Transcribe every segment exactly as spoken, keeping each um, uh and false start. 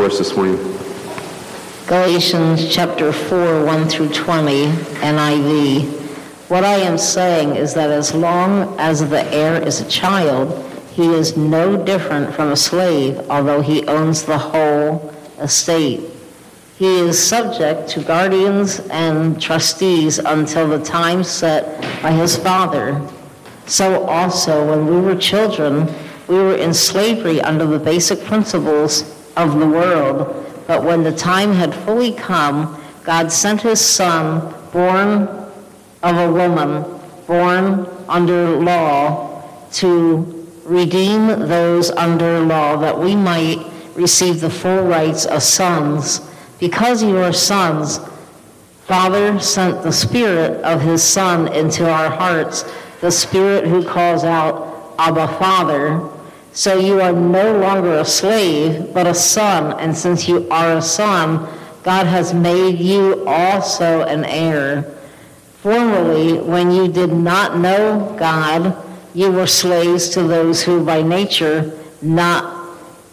for us this morning? Galatians chapter four, one through twenty, N I V. What I am saying is that as long as the heir is a child, he is no different from a slave, although he owns the whole estate. He is subject to guardians and trustees until the time set by his father. So also, when we were children, we were in slavery under the basic principles of the world. But when the time had fully come, God sent his Son, born of a woman, born under law, to redeem those under law, that we might receive the full rights of sons. Because you are sons, Father sent the Spirit of his Son into our hearts, the Spirit who calls out, Abba, Father. So you are no longer a slave, but a son, and since you are a son, God has made you also an heir. Formerly, when you did not know God, you were slaves to those who by nature not,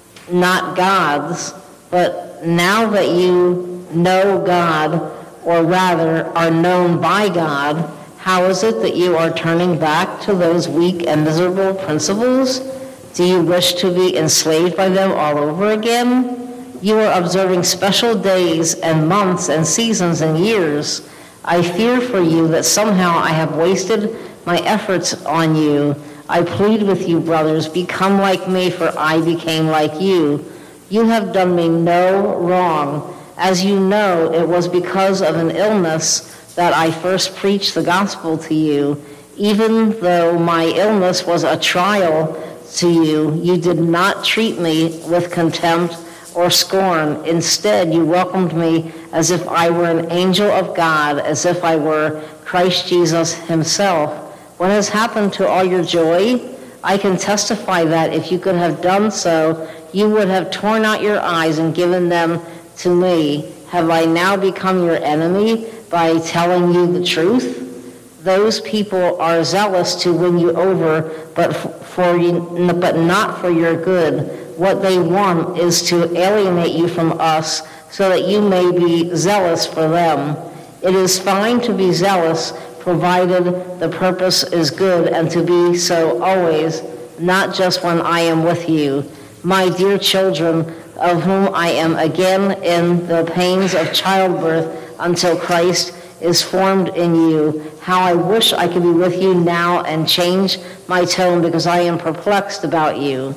not God's, but now that you know God, or rather are known by God, how is it that you are turning back to those weak and miserable principles? Do you wish to be enslaved by them all over again? You are observing special days and months and seasons and years. I fear for you that somehow I have wasted my efforts on you. I plead with you, brothers, become like me, for I became like you. You have done me no wrong. As you know, it was because of an illness that I first preached the gospel to you. Even though my illness was a trial to you, you did not treat me with contempt or scorn. Instead, you welcomed me as if I were an angel of God, as if I were Christ Jesus himself. What has happened to all your joy? I can testify that if you could have done so, you would have torn out your eyes and given them to me. Have I now become your enemy by telling you the truth? Those people are zealous to win you over, but for you, but not for your good. What they want is to alienate you from us, so that you may be zealous for them. It is fine to be zealous, provided the purpose is good, and to be so always, not just when I am with you. My dear children, of whom I am again in the pains of childbirth until Christ is formed in you. How I wish I could be with you now and change my tone, because I am perplexed about you.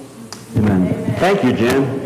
Amen. Thank you, Jen.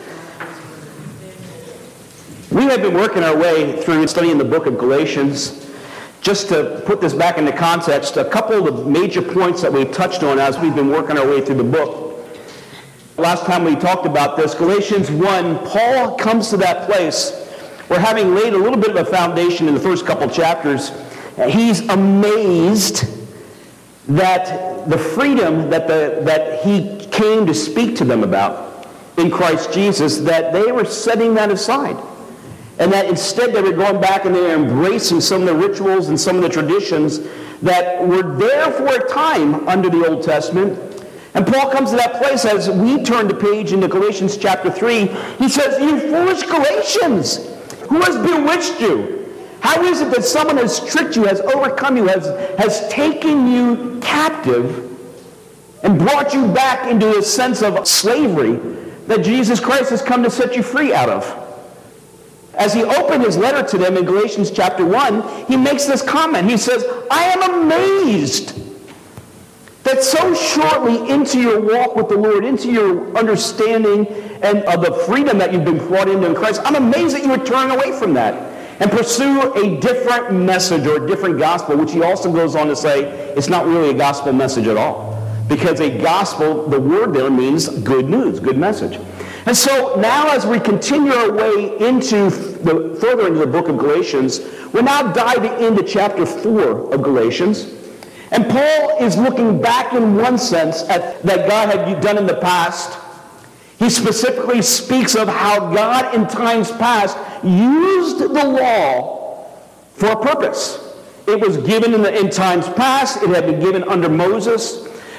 We have been working our way through studying the book of Galatians. Just to put this back into context, a couple of the major points that we've touched on as we've been working our way through the book. Last time we talked about this, Galatians one, Paul comes to that place where, having laid a little bit of a foundation in the first couple chapters, he's amazed that the freedom that, the, that he came to speak to them about in Christ Jesus, that they were setting that aside. And that instead they were going back and they were embracing some of the rituals and some of the traditions that were there for a time under the Old Testament. And Paul comes to that place as we turn the page into Galatians chapter three. He says, "You foolish Galatians, who has bewitched you? How is it that someone has tricked you, has overcome you, has, has taken you captive and brought you back into a sense of slavery that Jesus Christ has come to set you free out of?" As he opened his letter to them in Galatians chapter one, he makes this comment. He says, "I am amazed that so shortly into your walk with the Lord, into your understanding and of the freedom that you've been brought into in Christ, I'm amazed that you would turn away from that and pursue a different message or a different gospel," which he also goes on to say it's not really a gospel message at all. Because a gospel, the word there means good news, good message. And so now as we continue our way into the, further into the book of Galatians, we're now diving into chapter four of Galatians. And Paul is looking back in one sense at that God had done in the past. He specifically speaks of how God in times past used the law for a purpose. It was given in, the, in times past. It had been given under Moses.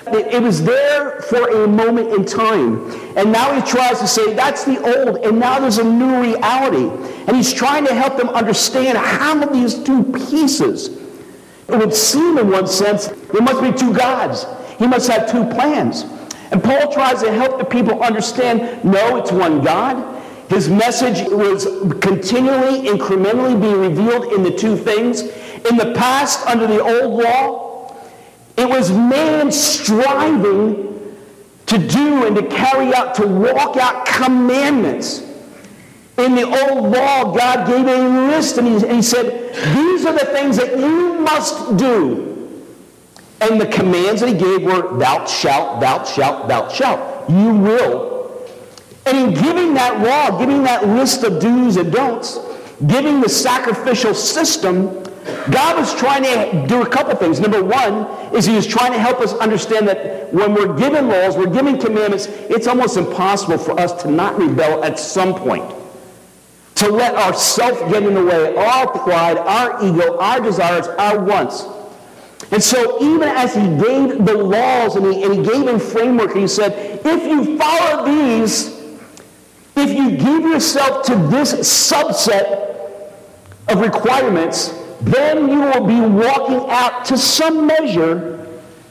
it was there for a moment in time. And now he tries to say, that's the old, and now there's a new reality. And he's trying to help them understand how these two pieces, it would seem in one sense, there must be two gods. He must have two plans. And Paul tries to help the people understand, no, it's one God. His message was continually, incrementally being revealed in the two things. In the past, under the old law, it was man striving to do and to carry out, to walk out commandments. In the old law, God gave a list, and he, and he said, these are the things that you must do. And the commands that he gave were, thou shalt, thou shalt, thou shalt. You will. And in giving that law, giving that list of do's and don'ts, giving the sacrificial system, God was trying to do a couple things. Number one is he was trying to help us understand that when we're given laws, we're given commandments, it's almost impossible for us to not rebel at some point. To let our self get in the way, our pride, our ego, our desires, our wants. And so even as he gave the laws and he, and he gave a framework, he said, if you follow these, if you give yourself to this subset of requirements, then you will be walking out to some measure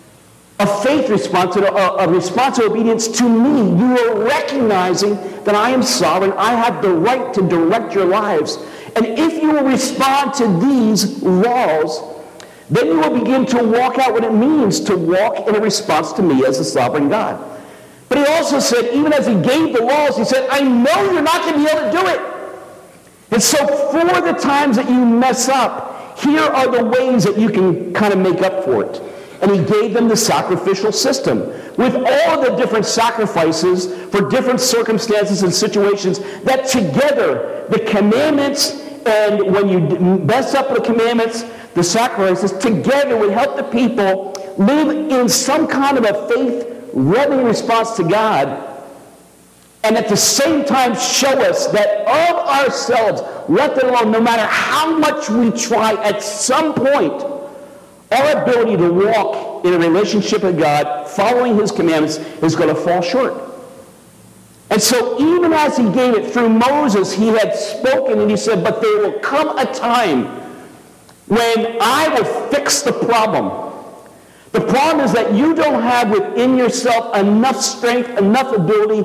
of faith response, a response of obedience to me. You are recognizing that I am sovereign. I have the right to direct your lives. And if you will respond to these laws, then you will begin to walk out what it means to walk in a response to me as the sovereign God. But he also said, even as he gave the laws, he said, I know you're not going to be able to do it. And so for the times that you mess up, here are the ways that you can kind of make up for it. And he gave them the sacrificial system with all the different sacrifices for different circumstances and situations that together, the commandments, and when you mess up the commandments, the sacrifices, together would help the people live in some kind of a faith loving response to God, and at the same time show us that of ourselves, let alone, no matter how much we try, at some point, our ability to walk in a relationship with God, following his commandments, is going to fall short. And so even as he gave it through Moses, he had spoken and he said, but there will come a time when I will fix the problem. The problem is that you don't have within yourself enough strength, enough ability,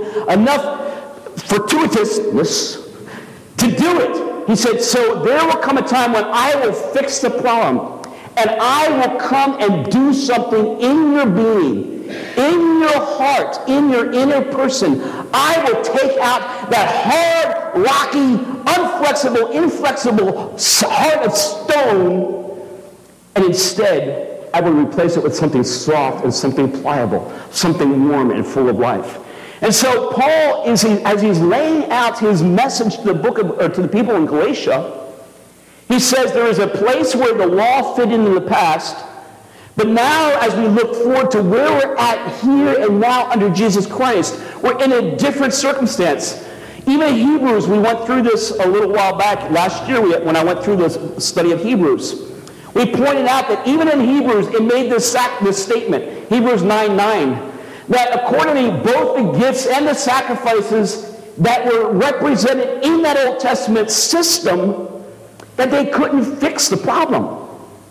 enough fortuitousness to do it. He said, so there will come a time when I will fix the problem, and I will come and do something in your being, in your heart, in your inner person. I will take out that hard, rocky, unflexible, inflexible heart of stone, and instead I will replace it with something soft and something pliable, something warm and full of life. And so Paul, is as he's laying out his message to the book of, or to the people in Galatia, he says there is a place where the law fit into the past, but now as we look forward to where we're at here and now under Jesus Christ, we're in a different circumstance. Even Hebrews, we went through this a little while back last year when I went through this study of Hebrews. We pointed out that even in Hebrews, it made this, sac- this statement, Hebrews nine nine, that accordingly both the gifts and the sacrifices that were represented in that Old Testament system, that they couldn't fix the problem.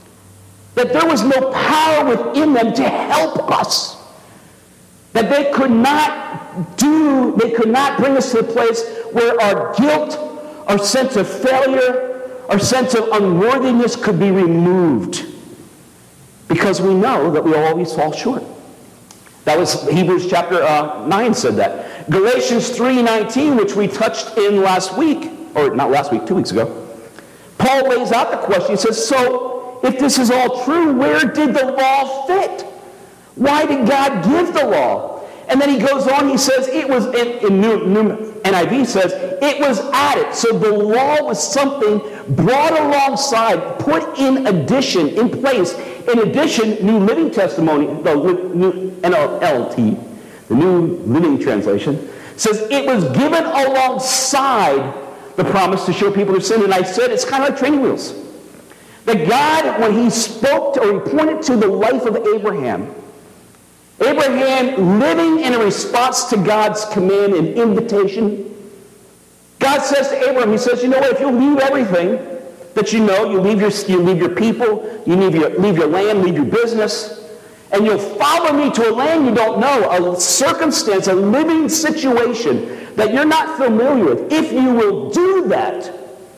That there was no power within them to help us. That they could not do, they could not bring us to a place where our guilt, our sense of failure, our sense of unworthiness could be removed, because we know that we always fall short. That was Hebrews chapter uh, nine said that. Galatians three nineteen, which we touched in last week, or not last week, two weeks ago, Paul lays out the question. He says, so if this is all true, where did the law fit? Why did God give the law? And then he goes on, he says, it was, in, in New, New N I V says, it was added. So the law was something brought alongside, put in addition, in place. In addition, New Living Testimony, the New N L T, the New Living Translation, says it was given alongside the promise to show people their sin. And I said it's kind of like training wheels. That God, when he spoke to, or he pointed to the life of Abraham, Abraham living in a response to God's command and invitation. God says to Abraham, he says, you know what, if you leave everything that you know, you leave your, you leave your people, you leave your, leave your land, leave your business, and you'll follow me to a land you don't know, a circumstance, a living situation that you're not familiar with. If you will do that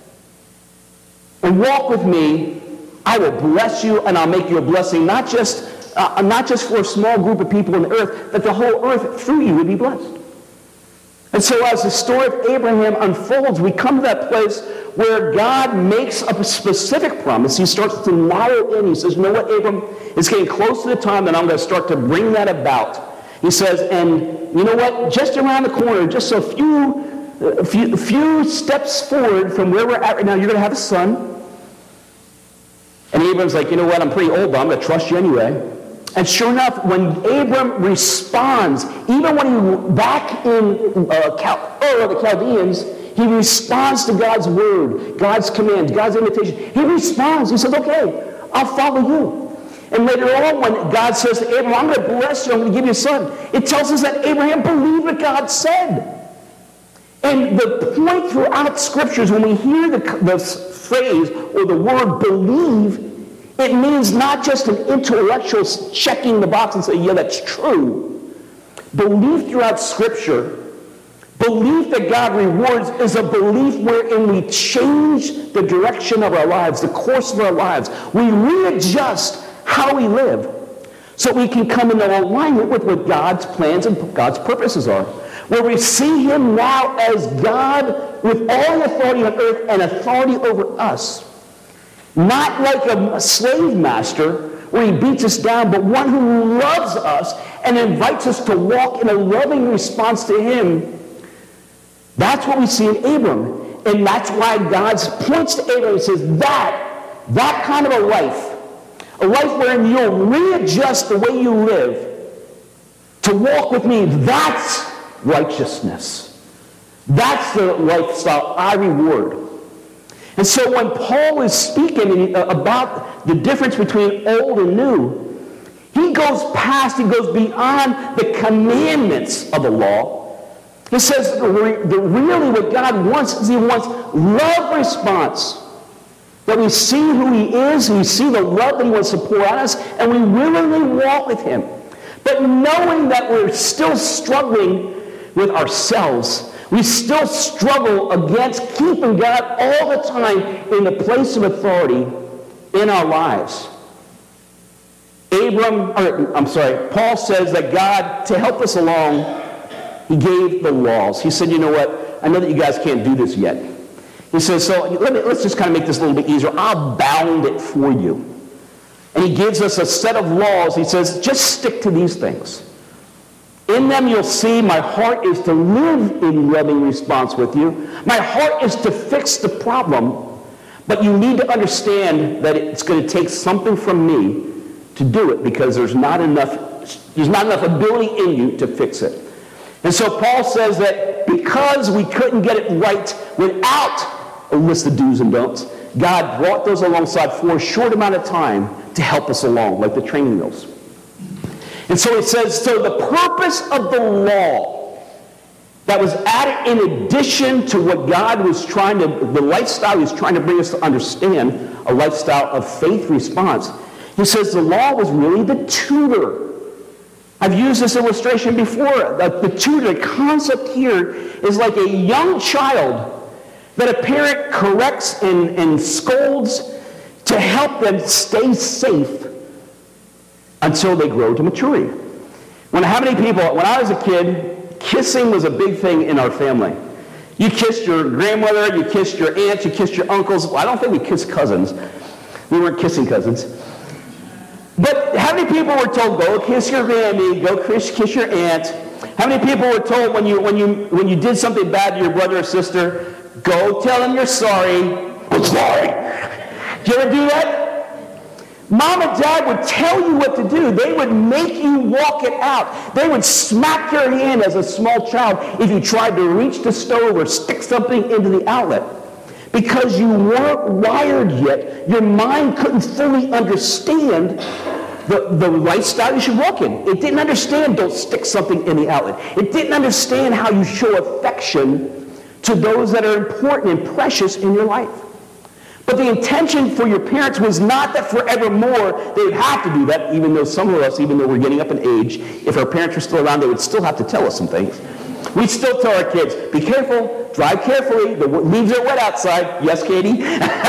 and walk with me, I will bless you and I'll make you a blessing, not just Uh, not just for a small group of people on the earth, but the whole earth through you would be blessed. And so as the story of Abraham unfolds, we come to that place where God makes a specific promise. He starts to narrow in. He says, you know what, Abram, it's getting close to the time that I'm going to start to bring that about. He says, and you know what, just around the corner, just a few, a few, a few steps forward from where we're at right now, you're going to have a son. And Abram's like, you know what, I'm pretty old, but I'm going to trust you anyway. And sure enough, when Abram responds, even when he back in uh, Cal- Ur of the Chaldeans, he responds to God's word, God's command, God's invitation. He responds. He says, okay, I'll follow you. And later on, when God says to Abraham, I'm going to bless you, I'm going to give you a son, it tells us that Abraham believed what God said. And the point throughout Scriptures, when we hear the, the phrase or the word believe, it means not just an intellectual checking the box and saying, yeah, that's true. Belief throughout Scripture, belief that God rewards, is a belief wherein we change the direction of our lives, the course of our lives. We readjust how we live so we can come into alignment with what God's plans and God's purposes are. Where we see him now as God with all authority on earth and authority over us. Not like a slave master where he beats us down, but one who loves us and invites us to walk in a loving response to him. That's what we see in Abram. And that's why God points to Abram and says, that, that kind of a life, a life wherein you'll readjust the way you live to walk with me, that's righteousness. That's the lifestyle I reward. And so when Paul is speaking about the difference between old and new, he goes past, he goes beyond the commandments of the law. He says the really what God wants is he wants love response. That we see who he is, we see the love that he wants to pour on us, and we willingly walk with him. But knowing that we're still struggling with ourselves, we still struggle against keeping God all the time in the place of authority in our lives. Abram, or, I'm sorry, Paul says that God, to help us along, he gave the laws. He said, you know what, I know that you guys can't do this yet. He says, so let me, let's just kind of make this a little bit easier. I'll bound it for you. And he gives us a set of laws. He says, just stick to these things. In them you'll see my heart is to live in loving response with you. My heart is to fix the problem. But you need to understand that it's going to take something from me to do it because there's not enough, there's not enough ability in you to fix it. And so Paul says that because we couldn't get it right without a list of do's and don'ts, God brought those alongside for a short amount of time to help us along, like the training wheels. And so it says, so the purpose of the law that was added in addition to what God was trying to, the lifestyle he was trying to bring us to understand, a lifestyle of faith response. He says the law was really the tutor. I've used this illustration before. The, the tutor, the concept here is like a young child that a parent corrects and, and scolds to help them stay safe until they grow to maturity. When how many people, when I was a kid, kissing was a big thing in our family. You kissed your grandmother, you kissed your aunts, you kissed your uncles. Well, I don't think we kissed cousins. We weren't kissing cousins. But how many people were told, go kiss your granny, go kiss, kiss your aunt? How many people were told when you, when, you, when you did something bad to your brother or sister, go tell them you're sorry. I'm sorry. Did you ever do that? Mom and Dad would tell you what to do. They would make you walk it out. They would smack your hand as a small child if you tried to reach the stove or stick something into the outlet. Because you weren't wired yet, your mind couldn't fully understand the, the lifestyle you should walk in. It didn't understand don't stick something in the outlet. It didn't understand how you show affection to those that are important and precious in your life. But the intention for your parents was not that forevermore they would have to do that, even though some of us, even though we're getting up in age, if our parents were still around, they would still have to tell us some things. We still tell our kids, be careful, drive carefully, the leaves are wet outside. Yes, Katie?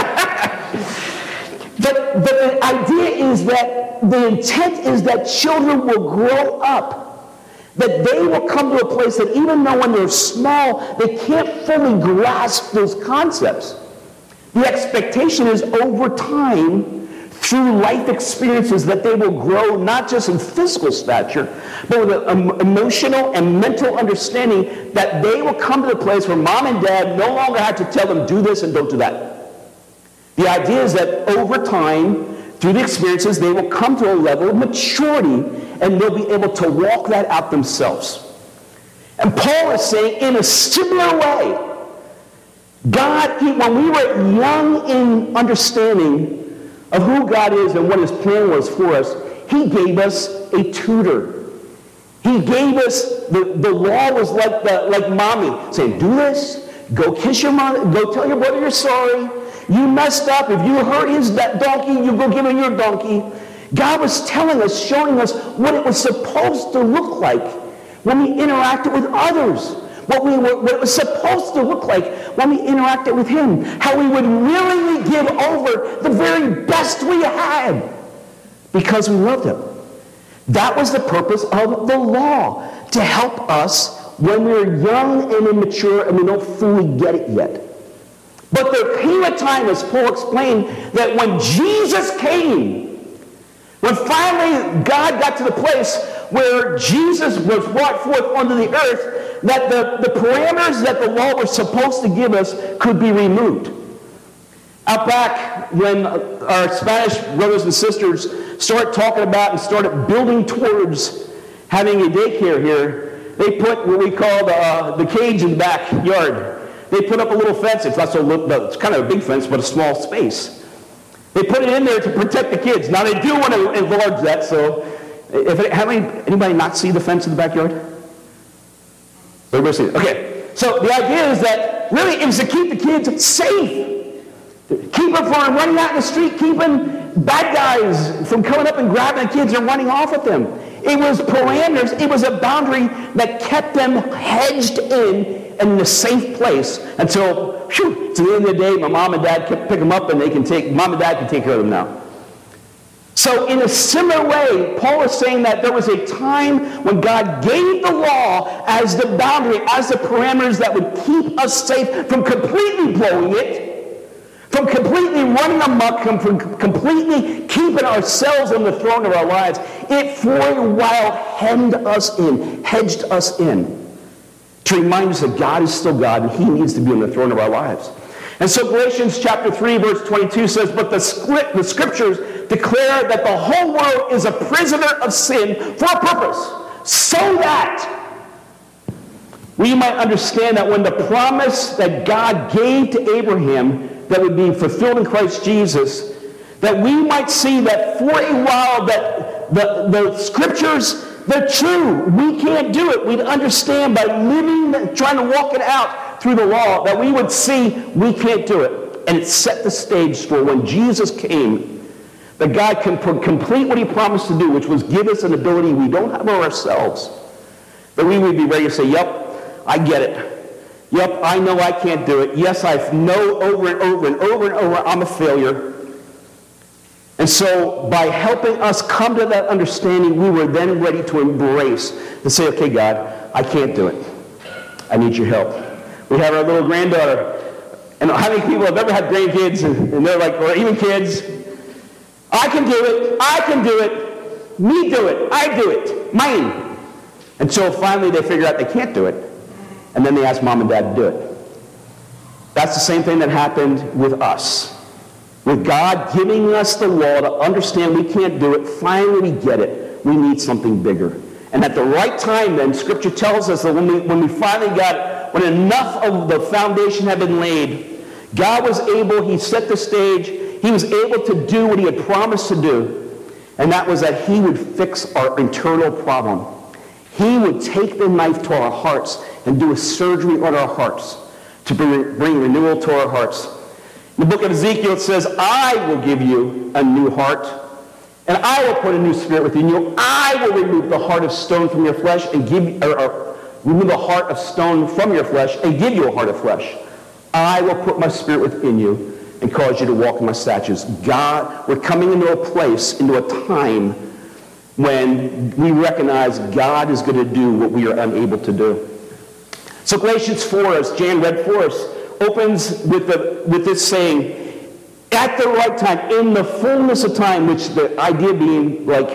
but, but the idea is that the intent is that children will grow up, that they will come to a place that even though when they're small, they can't fully grasp those concepts. The expectation is over time, through life experiences, that they will grow not just in physical stature, but with an emotional and mental understanding that they will come to the place where mom and dad no longer have to tell them, do this and don't do that. The idea is that over time, through the experiences, they will come to a level of maturity and they'll be able to walk that out themselves. And Paul is saying, in a similar way, God, when we were young in understanding of who God is and what his plan was for us, he gave us a tutor. He gave us, the, the law was like the, like mommy saying, do this, go kiss your mom, go tell your brother you're sorry. You messed up. If you hurt his donkey, you go give him your donkey. God was telling us, showing us what it was supposed to look like when we interacted with others. What, we were, what it was supposed to look like when we interacted with him. How we would willingly give over the very best we had because we loved him. That was the purpose of the law, to help us when we're young and immature and we don't fully get it yet. But there came a time, as Paul explained, that when Jesus came, when finally God got to the place where Jesus was brought forth onto the earth, that the, the parameters that the law was supposed to give us could be removed. Out back, when our Spanish brothers and sisters started talking about and started building towards having a daycare here, they put what we call the, uh, the cage in the backyard. They put up a little fence. It's not so little, it's kind of a big fence, but a small space. They put it in there to protect the kids. Now they do want to enlarge that, so if it, have any, anybody not see the fence in the backyard? Everybody see it? Okay. So the idea is that really it was to keep the kids safe. Keep them from running out in the street, keeping bad guys from coming up and grabbing the kids and running off with them. It was parameters. It was a boundary that kept them hedged in and in a safe place until, whew, to the end of the day, my mom and dad can pick them up and they can take, mom and dad can take care of them now. So in a similar way, Paul is saying that there was a time when God gave the law as the boundary, as the parameters that would keep us safe from completely blowing it, from completely running amok, from completely keeping ourselves on the throne of our lives. It for a while hemmed us in, hedged us in, to remind us that God is still God and he needs to be on the throne of our lives. And so Galatians chapter three, verse twenty-two says, but the, script, the scriptures declare that the whole world is a prisoner of sin for a purpose, so that we might understand that when the promise that God gave to Abraham that would be fulfilled in Christ Jesus, that we might see that for a while that the, the scriptures, they're true. We can't do it. We'd understand by living, trying to walk it out through the law, that we would see we can't do it. And it set the stage for when Jesus came, that God can complete what he promised to do, which was give us an ability we don't have of ourselves, that we would be ready to say, yep, I get it. Yep, I know I can't do it. Yes, I know over and over and over and over I'm a failure. And so by helping us come to that understanding, we were then ready to embrace, to say, okay, God, I can't do it. I need your help. We have our little granddaughter. And how many people have ever had grandkids and they're like, or even kids, I can do it. I can do it. Me do it. I do it. Mine. Until finally they figure out they can't do it. And then they ask mom and dad to do it. That's the same thing that happened with us. With God giving us the law to understand we can't do it, finally we get it. We need something bigger. And at the right time then, Scripture tells us that when we, when we finally got it, when enough of the foundation had been laid, God was able, he set the stage, he was able to do what he had promised to do. And that was that he would fix our internal problem. He would take the knife to our hearts and do a surgery on our hearts to bring, bring renewal to our hearts. In the book of Ezekiel, it says, I will give you a new heart, and I will put a new spirit within you. I will remove the heart of stone from your flesh and give, or, or remove the heart of stone from your flesh and give you a heart of flesh. I will put my spirit within you and cause you to walk in my statutes. God, we're coming into a place, into a time when we recognize God is going to do what we are unable to do. So Galatians four, as Jan read for us, opens with, the, with this saying, at the right time, in the fullness of time, which the idea being like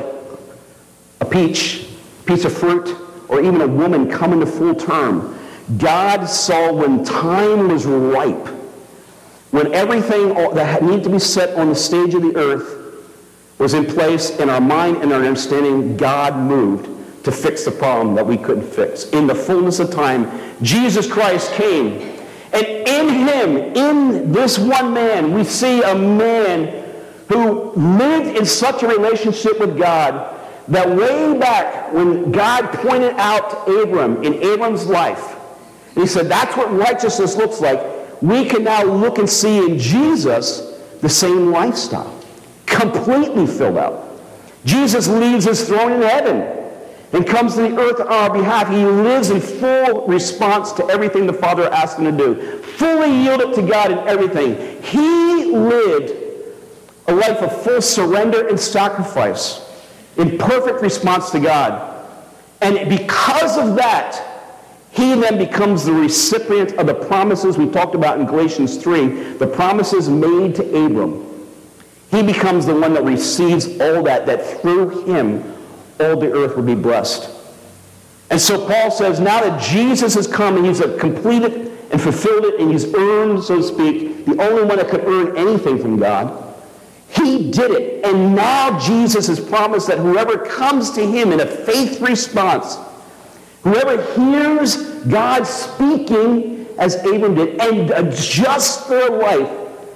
a peach, piece of fruit, or even a woman coming to full term, God saw when time was ripe, when everything that needed to be set on the stage of the earth was in place in our mind and our understanding, God moved to fix the problem that we couldn't fix. In the fullness of time, Jesus Christ came. And in him, in this one man, we see a man who lived in such a relationship with God that way back when God pointed out Abram in Abram's life, and he said, that's what righteousness looks like, we can now look and see in Jesus the same lifestyle, completely filled out. Jesus leaves his throne in heaven and comes to the earth on our behalf. He lives in full response to everything the Father asked him to do, fully yielded to God in everything. He lived a life of full surrender and sacrifice in perfect response to God. And because of that, he then becomes the recipient of the promises we talked about in Galatians three, the promises made to Abram. He becomes the one that receives all that, that through him, all the earth would be blessed. And so Paul says, now that Jesus has come and he's completed and fulfilled it, and he's earned, so to speak, the only one that could earn anything from God, he did it. And now Jesus has promised that whoever comes to him in a faith response, whoever hears God speaking as Abram did and adjusts their life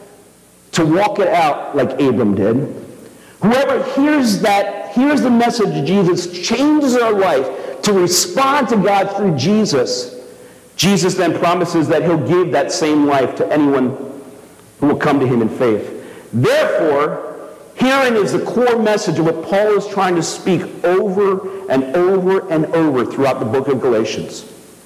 to walk it out like Abram did, whoever hears that, hears the message of Jesus, changes their life to respond to God through Jesus, Jesus then promises that he'll give that same life to anyone who will come to him in faith. Therefore, herein is the core message of what Paul is trying to speak over and over and over throughout the book of Galatians.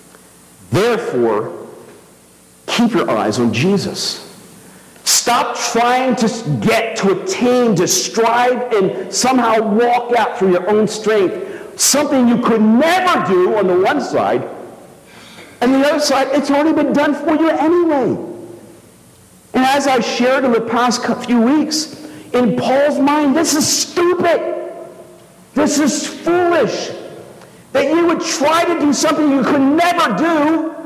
Therefore, keep your eyes on Jesus. Stop trying to get, to attain, to strive, and somehow walk out through your own strength something you could never do on the one side, and the other side, it's already been done for you anyway. And as I shared in the past few weeks, in Paul's mind, this is stupid. This is foolish. That you would try to do something you could never do,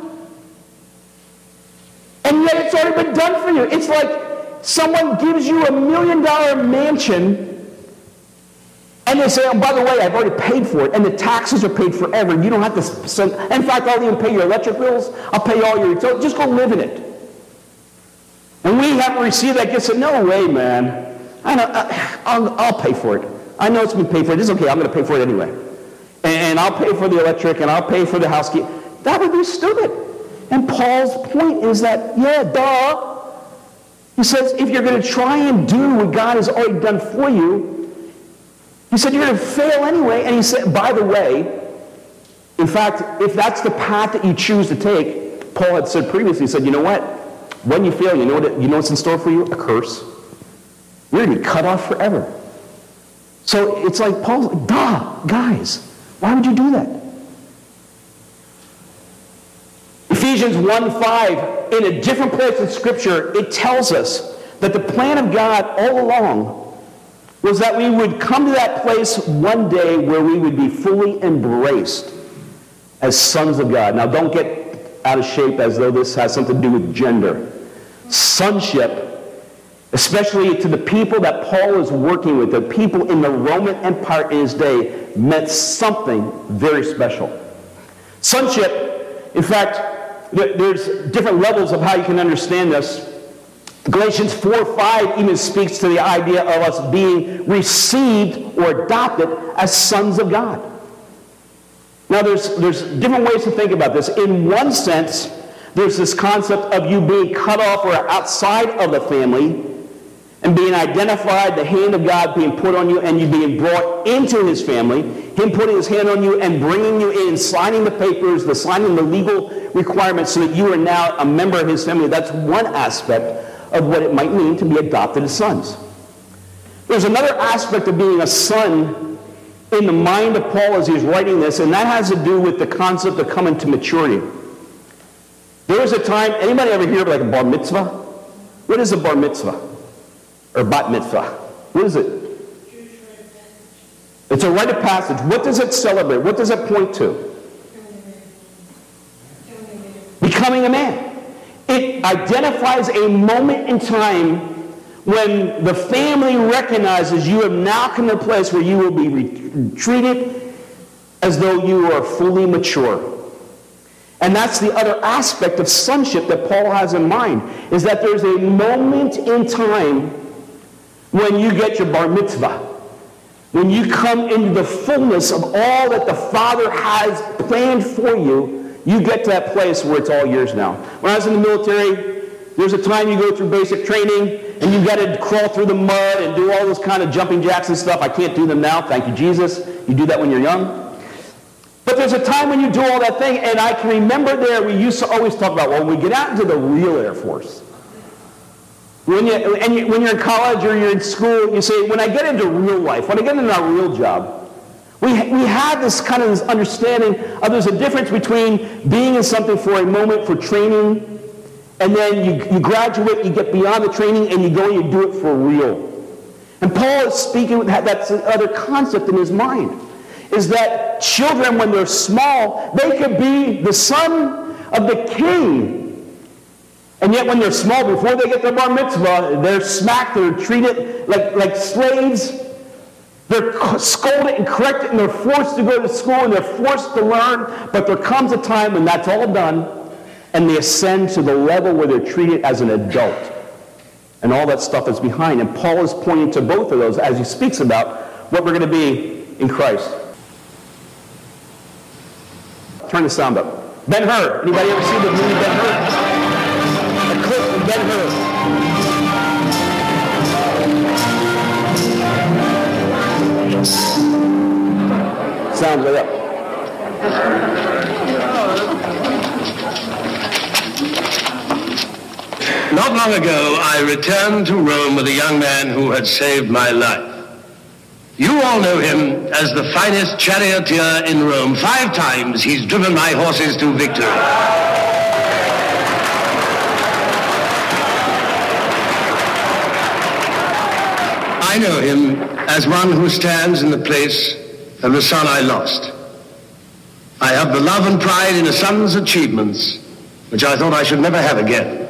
and yet it's already been done for you. It's like someone gives you a million dollar mansion, and they say, oh, by the way, I've already paid for it, and the taxes are paid forever. You don't have to send, in fact, I'll even pay your electric bills. I'll pay all your, so just go live in it. And we haven't received that gift. Said, no way, man. I know, I, I'll, I'll pay for it. I know it's been paid for. It's okay. I'm going to pay for it anyway. And, and I'll pay for the electric, and I'll pay for the house key. That would be stupid. And Paul's point is that, yeah, duh. He says, if you're going to try and do what God has already done for you, he said, you're going to fail anyway. And he said, by the way, in fact, if that's the path that you choose to take, Paul had said previously, he said, you know what? When you fail, you know what? You know what's in store for you? A curse. You're going to be cut off forever. So it's like Paul's like, duh, guys, why would you do that? Ephesians one five, in a different place in Scripture, it tells us that the plan of God all along was that we would come to that place one day where we would be fully embraced as sons of God. Now, don't get out of shape as though this has something to do with gender. Sonship, especially to the people that Paul is working with, the people in the Roman Empire in his day, meant something very special. Sonship, in fact, there's different levels of how you can understand this. Galatians four five even speaks to the idea of us being received or adopted as sons of God. Now, there's, there's different ways to think about this. In one sense, there's this concept of you being cut off or outside of the family and being identified, the hand of God being put on you, and you being brought into his family, him putting his hand on you and bringing you in, signing the papers, the signing the legal requirements so that you are now a member of his family. That's one aspect of what it might mean to be adopted as sons. There's another aspect of being a son in the mind of Paul as he's writing this, and that has to do with the concept of coming to maturity. There was a time, anybody ever hear of like a bar mitzvah? What is a bar mitzvah? Or bat mitzvah? What is it? It's a rite of passage. What does it celebrate? What does it point to? Becoming a man. It identifies a moment in time when the family recognizes you have now come to a place where you will be re- treated as though you are fully mature. And that's the other aspect of sonship that Paul has in mind, is that there's a moment in time when you get your bar mitzvah, when you come into the fullness of all that the Father has planned for you, you get to that place where it's all yours now. When I was in the military, there's a time you go through basic training, and you've got to crawl through the mud and do all those kind of jumping jacks and stuff. I can't do them now, thank you, Jesus. You do that when you're young. But there's a time when you do all that thing, and I can remember there, we used to always talk about, well, when we get out into the real Air Force, when, you, and you, when you're in college or you're in school, you say, when I get into real life, when I get into a real job, we, we have this kind of this understanding of there's a difference between being in something for a moment for training, and then you, you graduate, you get beyond the training, and you go and you do it for real. And Paul is speaking with that, that's the other concept in his mind, is that children, when they're small, they could be the son of the king. And yet when they're small, before they get their bar mitzvah, they're smacked, they're treated like, like slaves. They're scolded and corrected, and they're forced to go to school, and they're forced to learn. But there comes a time when that's all done, and they ascend to the level where they're treated as an adult. And all that stuff is behind. And Paul is pointing to both of those as he speaks about what we're going to be in Christ. Turn the sound up. Ben-Hur. Anybody ever see the movie Ben-Hur? A clip from Ben-Hur. Sound way up. Not long ago, I returned to Rome with a young man who had saved my life. You all know him as the finest charioteer in Rome. Five times he's driven my horses to victory. I know him as one who stands in the place of the son I lost. I have the love and pride in a son's achievements, which I thought I should never have again.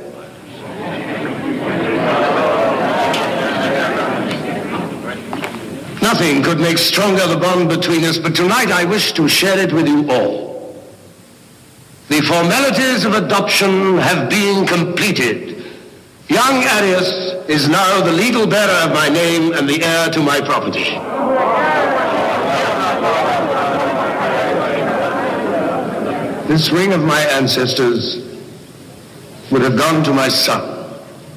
Nothing could make stronger the bond between us, but tonight I wish to share it with you all. The formalities of adoption have been completed. Young Arius is now the legal bearer of my name and the heir to my property. This ring of my ancestors would have gone to my son.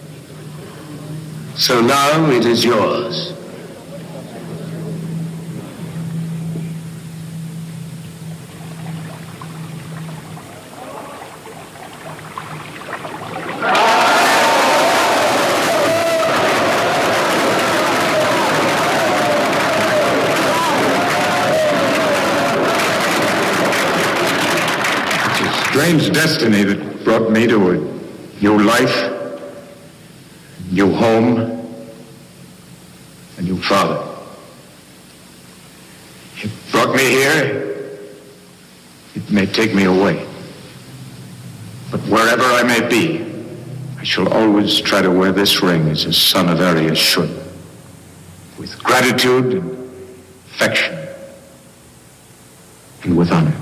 So now it is yours. Strange destiny that brought me to a new life, new home, a new father. It brought me here. It may take me away. But wherever I may be, I shall always try to wear this ring as a son of Arius should, with gratitude and affection, and with honor.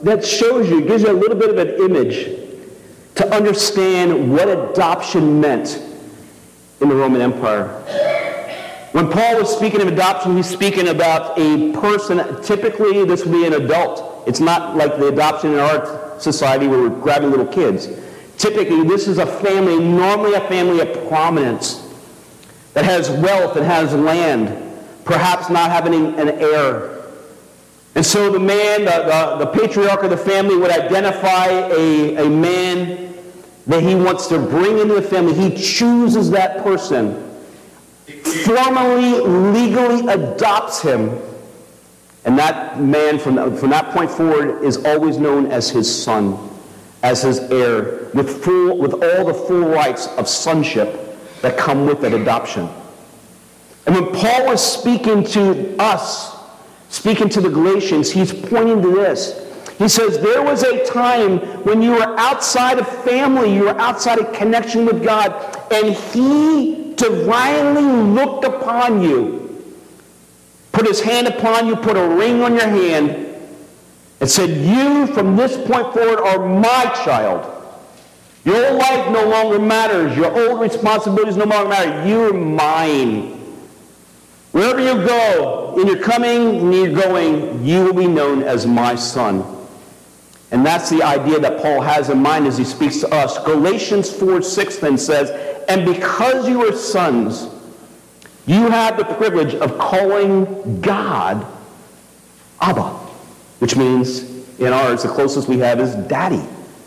that shows you, gives you a little bit of an image to understand what adoption meant in the Roman Empire. When Paul was speaking of adoption, he's speaking about a person. Typically, this would be an adult. It's not like the adoption in our society where we're grabbing little kids. Typically, this is a family, normally a family of prominence, that has wealth and has land, perhaps not having an heir. And so the man, the, the, the patriarch of the family would identify a, a man that he wants to bring into the family. He chooses that person, formally, legally adopts him, and that man from, from that point forward is always known as his son, as his heir, with, full, with all the full rights of sonship that come with that adoption. And when Paul was speaking to us, speaking to the Galatians, he's pointing to this. He says, there was a time when you were outside of family, you were outside of connection with God, and he divinely looked upon you, put his hand upon you, put a ring on your hand, and said, you from this point forward are my child. Your old life no longer matters. Your old responsibilities no longer matter. You're mine. Wherever you go, in your coming and your going, you will be known as my son. And that's the idea that Paul has in mind as he speaks to us. Galatians four six then says, and because you are sons, you have the privilege of calling God Abba, which means in ours, the closest we have is daddy.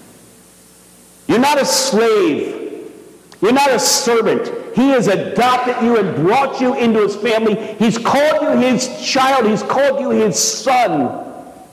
You're not a slave. You're not a servant. He has adopted you and brought you into his family. He's called you his child. He's called you his son.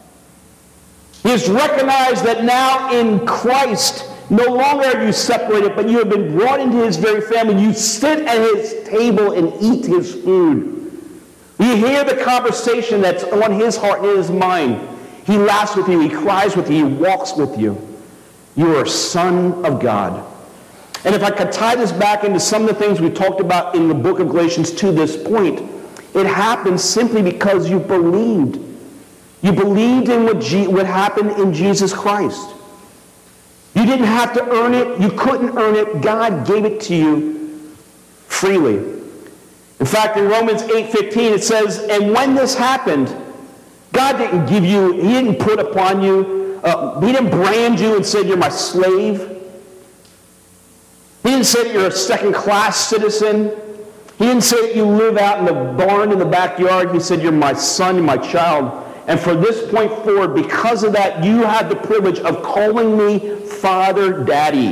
He has recognized that now in Christ, no longer are you separated, but you have been brought into his very family. You sit at his table and eat his food. You hear the conversation that's on his heart and his mind. He laughs with you. He cries with you. He walks with you. You are a son of God. And if I could tie this back into some of the things we talked about in the book of Galatians to this point, it happened simply because you believed. You believed in what, G- what happened in Jesus Christ. You didn't have to earn it. You couldn't earn it. God gave it to you freely. In fact, in Romans eight fifteen, it says, and when this happened, God didn't give you, he didn't put upon you, uh, he didn't brand you and said, you're my slave. He didn't say that you're a second-class citizen. He didn't say that you live out in the barn in the backyard. He said, you're my son and my child. And from this point forward, because of that, you have the privilege of calling me Father, Daddy.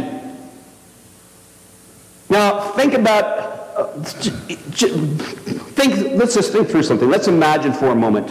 Now, think about, uh, think, let's just think through something. Let's imagine for a moment.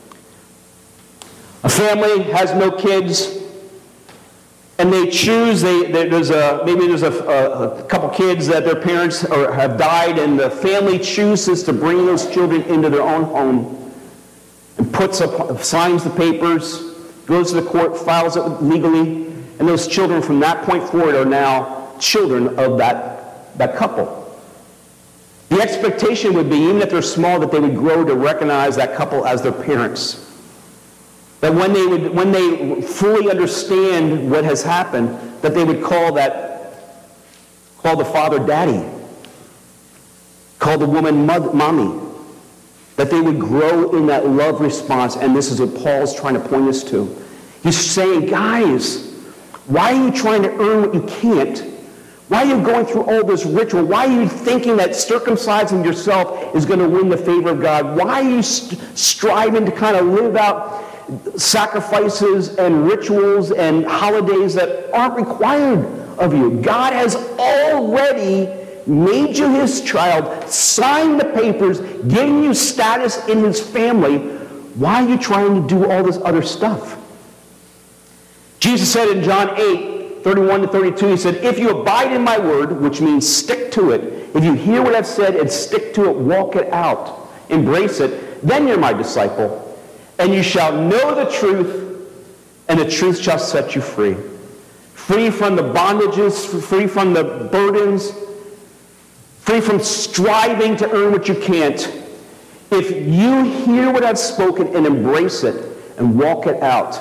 A family has no kids, and they choose, they, they, there's a, maybe there's a, a, a couple kids that their parents or have died, and the family chooses to bring those children into their own home and puts up, signs the papers, goes to the court, files it legally, and those children from that point forward are now children of that, that couple. The expectation would be, even if they're small, that they would grow to recognize that couple as their parents. That when they would, when they fully understand what has happened, that they would call that, call the father daddy, call the woman mommy, that they would grow in that love response. And this is what Paul's trying to point us to. He's saying, guys, why are you trying to earn what you can't? Why are you going through all this ritual? Why are you thinking that circumcising yourself is going to win the favor of God? Why are you st- striving to kind of live out sacrifices and rituals and holidays that aren't required of you? God has already made you his child, signed the papers, given you status in his family. Why are you trying to do all this other stuff? Jesus said in John eight, thirty-one to thirty-two, he said, if you abide in my word, which means stick to it, if you hear what I've said and stick to it, walk it out, embrace it, then you're my disciple. And you shall know the truth, and the truth shall set you free. Free from the bondages, free from the burdens, free from striving to earn what you can't. If you hear what I've spoken and embrace it and walk it out,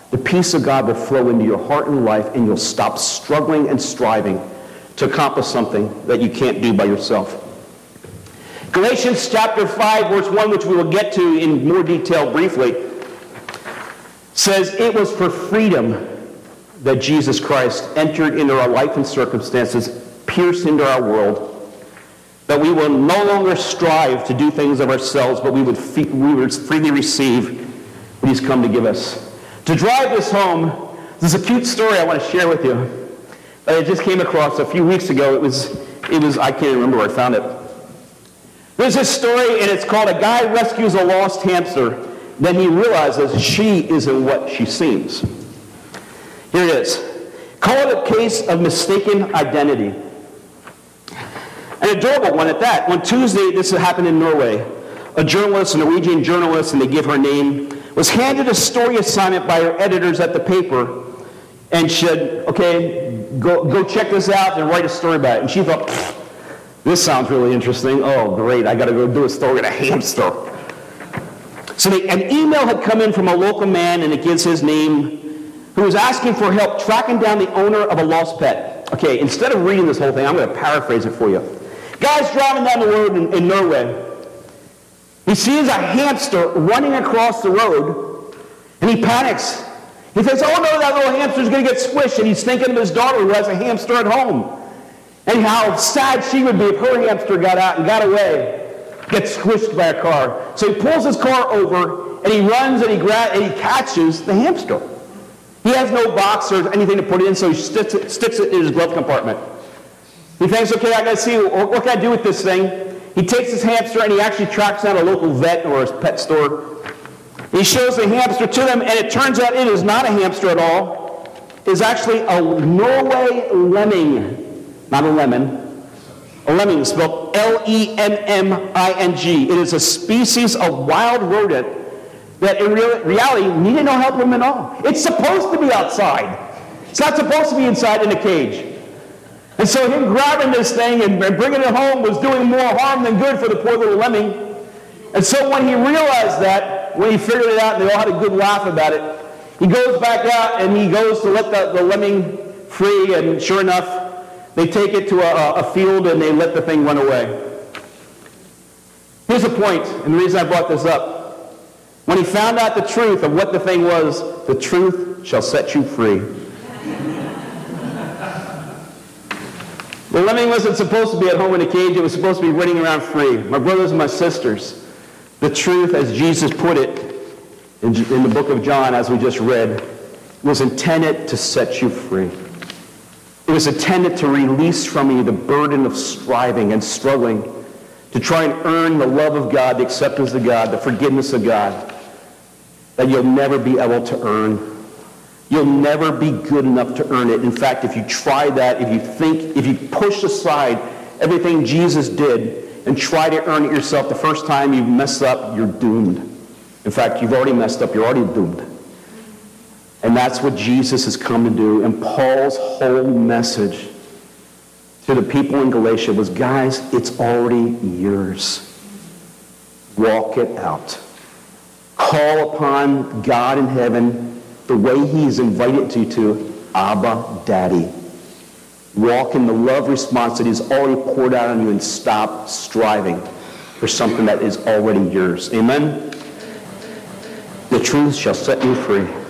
the peace of God will flow into your heart and life, and you'll stop struggling and striving to accomplish something that you can't do by yourself. Galatians chapter five, verse one, which we will get to in more detail briefly, says, "It was for freedom that Jesus Christ entered into our life and circumstances, pierced into our world, that we will no longer strive to do things of ourselves, but we would, fe- we would freely receive what he's come to give us." To drive this home, there's a cute story I want to share with you that I just came across a few weeks ago. It was, it was I can't remember where I found it. There's this story, and it's called "A Guy Rescues a Lost Hamster. Then he realizes she isn't what she seems." Here it is. Call it a case of mistaken identity. An adorable one at that. On Tuesday, this happened in Norway. A journalist, a Norwegian journalist, and they give her name, was handed a story assignment by her editors at the paper, and said, "Okay, go, go check this out and write a story about it." And she thought, "This sounds really interesting. Oh, great, I got to go do a story on a hamster." So they, an email had come in from a local man, and it gives his name, who was asking for help tracking down the owner of a lost pet. Okay, instead of reading this whole thing, I'm going to paraphrase it for you. Guy's driving down the road in, in Norway. He sees a hamster running across the road, and he panics. He thinks, "Oh no, that little hamster's going to get squished," and he's thinking of his daughter who has a hamster at home, and how sad she would be if her hamster got out and got away, gets squished by a car. So he pulls his car over, and he runs and he grabs and he catches the hamster. He has no box or anything to put it in, so he sticks it, sticks it in his glove compartment. He thinks, "Okay, I got to see what, what can I do with this thing." He takes his hamster and he actually tracks down a local vet or a pet store. He shows the hamster to them, and it turns out it is not a hamster at all. It is actually a Norway lemming, not a lemon. A lemming, spelled L E M M I N G. It is a species of wild rodent that in real, reality needed no help from him at all. It's supposed to be outside. It's not supposed to be inside in a cage. And so him grabbing this thing and bringing it home was doing more harm than good for the poor little lemming. And so when he realized that, when he figured it out, and they all had a good laugh about it, he goes back out and he goes to let the, the lemming free, and sure enough, they take it to a, a field and they let the thing run away. Here's the point, and the reason I brought this up. When he found out the truth of what the thing was, the truth shall set you free. The lemming wasn't supposed to be at home in a cage. It was supposed to be running around free. My brothers and my sisters, the truth, as Jesus put it in, in the book of John, as we just read, was intended to set you free. It was intended to release from you the burden of striving and struggling to try and earn the love of God, the acceptance of God, the forgiveness of God that you'll never be able to earn. You'll never be good enough to earn it. In fact, if you try that, if you think, if you push aside everything Jesus did and try to earn it yourself, the first time you mess up, you're doomed. In fact, you've already messed up. You're already doomed. And that's what Jesus has come to do. And Paul's whole message to the people in Galatia was, guys, it's already yours. Walk it out. Call upon God in heaven the way he's invited you to, Abba, Daddy. Walk in the love response that he's already poured out on you, and stop striving for something that is already yours. Amen? The truth shall set you free.